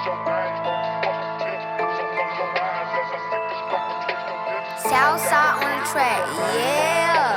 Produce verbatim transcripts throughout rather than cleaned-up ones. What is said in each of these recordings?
Southside on the track, yeah.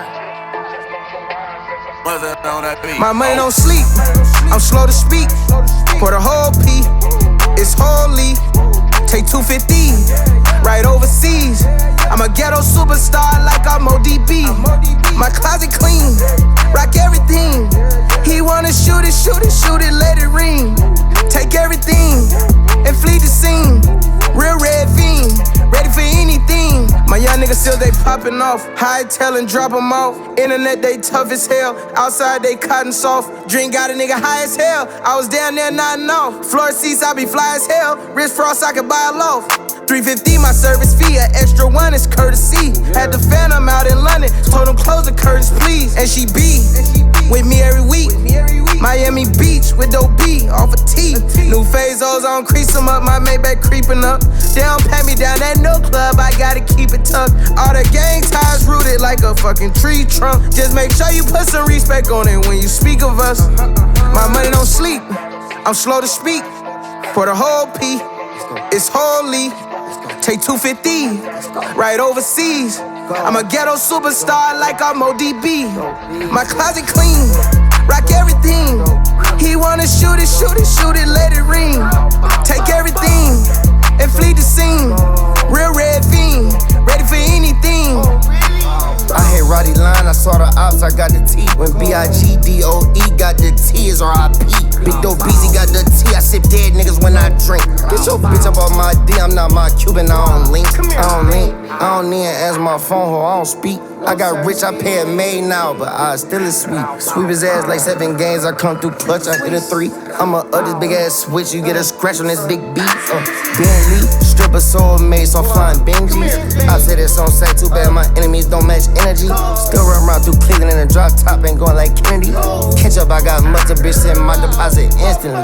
My money don't sleep, I'm slow to speak. For the whole P, it's holy. Take two fifty, right overseas. I'm a ghetto superstar like I'm O D B. My closet clean, rock everything. He wanna shoot it, shoot it, shoot it, let it ring. Take everything and flee the scene. Real red fiend, ready for anything. My young niggas still they popping off. High tail and drop them off. Internet they tough as hell. Outside they cotton soft. Drink got a nigga high as hell. I was down there nodding off. Floor seats I be fly as hell. Wrist frost I could buy a loaf. three fifty my service fee. An extra one is courtesy. Had the Phantom out in London. Told him close the curtains please. And she be with me every week. Miami Beach with dope B off a T. New Fazos on crease them up. My Maybach creeping up. They don't pat me down at no club. I gotta keep it tucked. All the gang ties rooted like a fucking tree trunk. Just make sure you put some respect on it when you speak of us. My money don't sleep. I'm slow to speak. For the whole P, it's holy. Take two fifty, right overseas. I'm a ghetto superstar like I'm O D B. My closet clean, rock everything. He wanna shoot it, shoot it, shoot it, let it ring. Take everything and flee the scene. Real red fiend, ready for anything. I hit Roddy Line, I saw the ops, I got the T. When B I G D O E got the T, is R I P. Big Dope Beezy got the T, I sip dead niggas when I drink. Get your bitch up on my D, I'm not my Cuban, I don't link. I don't link, I don't need to answer my phone, ho, I don't speak. I got rich, I pay a maid now, but I still is sweet. Sweep his ass like seven games, I come through clutch, I hit a three. I'ma up this big ass switch, you get a scratch on this big beat. Uh, Bentley, stripper soulmates, so I'm flying Benjis. I said this on set, too bad my enemies don't match energy. Still run around through Cleveland in a drop top, ain't going like Kennedy. Catch up, I got mustard, bitch, send my deposit instantly.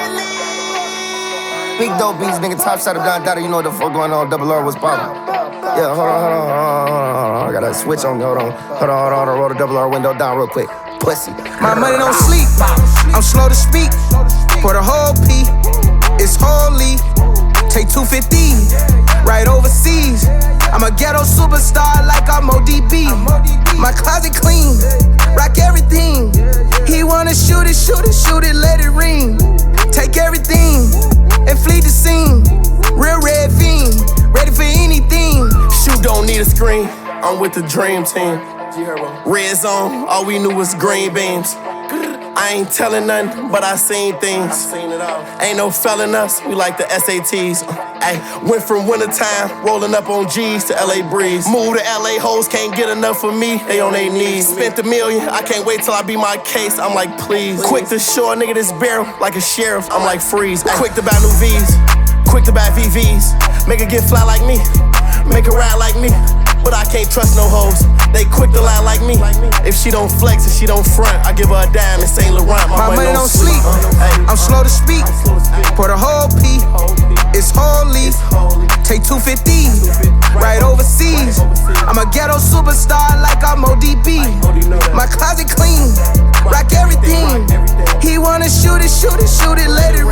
Big dope beats, nigga, top shot of Don Dada, you know what the fuck going on, double R was poppin'. Yeah, hold on, hold on, hold on, hold on, hold on. I got a switch on, hold on, hold on, hold on, hold on, roll the double R window down real quick. Pussy. My money don't sleep, I'm slow to speak. For the whole P, it's holy. Take two fifty, right overseas. I'm a ghetto superstar like I'm O D B. My closet clean, rock everything. He wanna shoot it, shoot it, shoot it, let it ring. Take everything and flee the scene. Real red fiend, ready for anything. Shoot don't need a screen, I'm with the dream team. Red zone, all we knew was green beans. I ain't telling nothing, but I seen things. Ain't no felling us, we like the S A Ts. Ay, went from wintertime, rolling up on G's to L A Breeze. Moved to L A, hoes can't get enough of me, they on their knees. Spent a million, I can't wait till I be my case, I'm like please. Quick to shore, nigga this barrel, like a sheriff, I'm like freeze. Ay, quick to buy new V's, quick to buy V Vs. Make her get fly like me, make her ride like me. But I can't trust no hoes, they quick to lie like me. If she don't flex and she don't front, I give her a dime in Saint Laurent. My, My money don't sleep, I'm slow to speak. For the whole P, it's holy. Take two fifty, right overseas. I'm a ghetto superstar like I'm O D B. My closet clean, rock everything. He wanna shoot it, shoot it, shoot it, let it